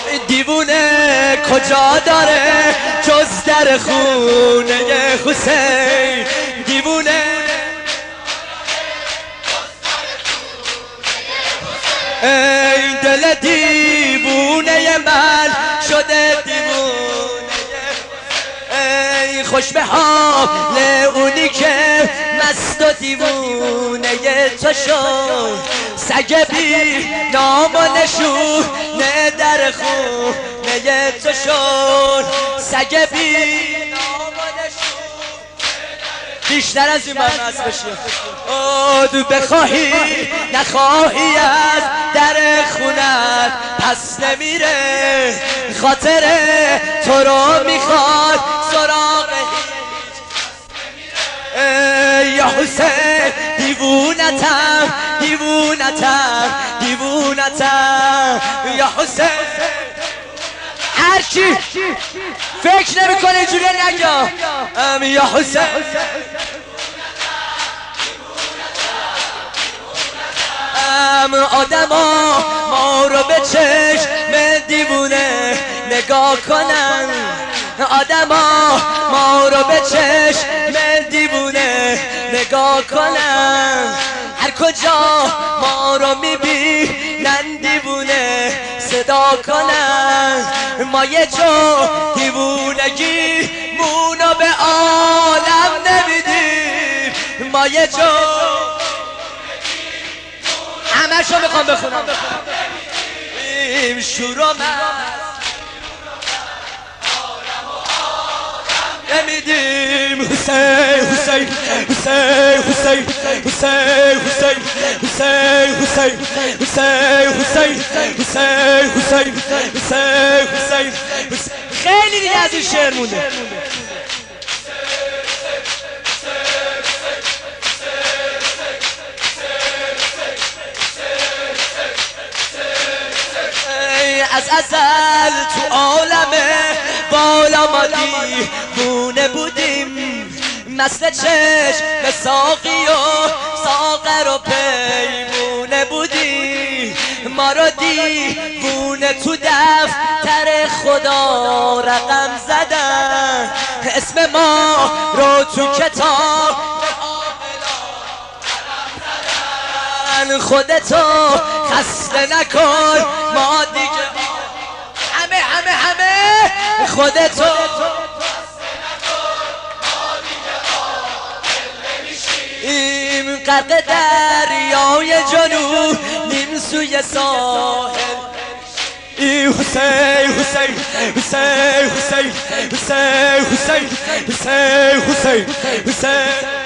دیوونه کجا داره جز در خونه حسین؟ دیوونه ای دل دیوونه من شده دیوونه، ای خوش به حال اونی که مست و دیوونه تو شد. سگ بی نام و نشونه در خونه تو شد. سگ بی نام و نشونه بیشتر از این من مست بشیم. تو بخواهی نخواهی از در خونت پس نمیره، خاطر تو رو میخواد سراغ یا حسین. دیوونتم دیوونتم دیوونتم یا حسین. هرچی فکر نمیکنه اینجوری نگم یا حسین. آدما ما رو به چشم دیوونه نگاه کنن، آدما ما رو به چشم دیوونه نگاه کنن. هر کجا ما رو میبینن دیوونه صدا کنن. ما یه جو دیوونگی مونو به عالم نمیدیم. ما یه جو همشو میخوام بخونم شور و نمیدیم. حسین حسین حسین حسین حسین حسین حسین حسین حسین حسین حسین حسین حسین حسین. خیلی دیگه از این شعر مونده. از ازل تو عالم بالا ما دیوونه بودیم، مثل چشم ساقی و ساغر و پیمونه بودیم. ما رو دیوونه تو دفتر خدا رقم زدن، اسم ما رو تو کتاب خودتو خسته نکن ما دیگه همه خودتو این غرق دریای جنوب نیم سوی ساحل. حسین حسین حسین حسین حسین حسین حسین حسین حسین